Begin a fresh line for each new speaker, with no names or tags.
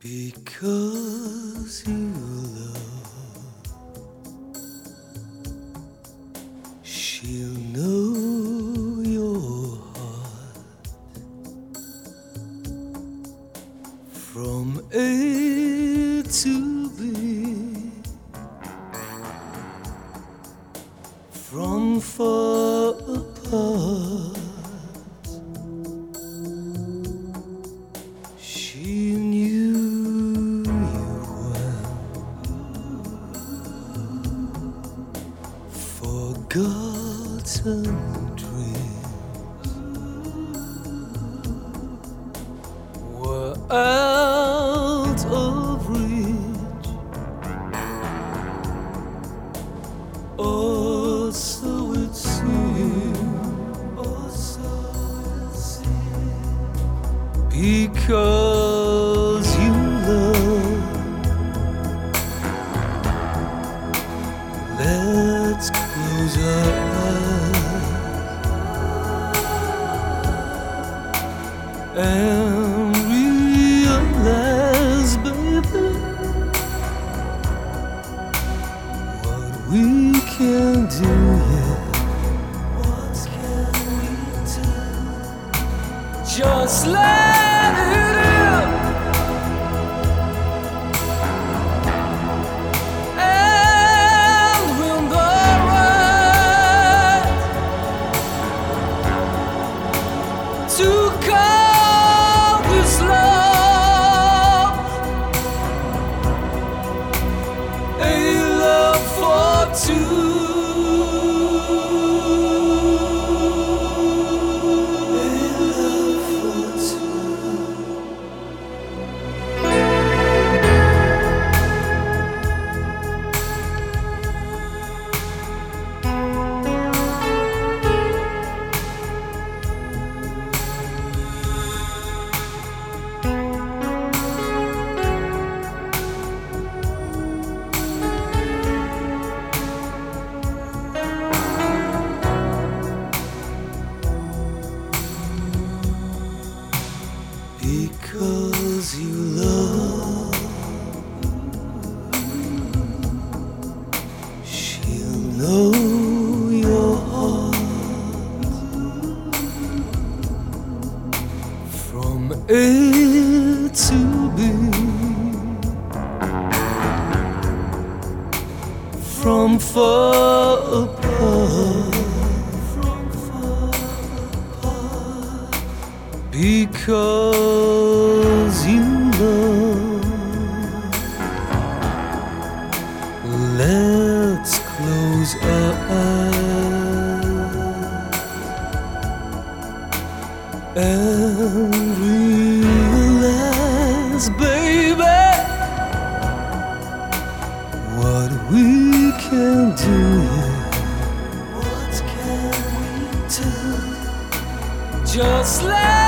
Because you love, she'll know your heart from A to B, from far apart. She knew you well, forgotten dreams were out of reach, or so it seemed, or so it seemed. Because you love, let's close our eyes and realize, baby, what we can do here. What can we do? Just let it in, and when the right to call this love a love for two. Because you love, she'll know your heart from A to B, from far apart. Because you love, let's close our eyes and realize, baby, what we can do here. What can we do? Just let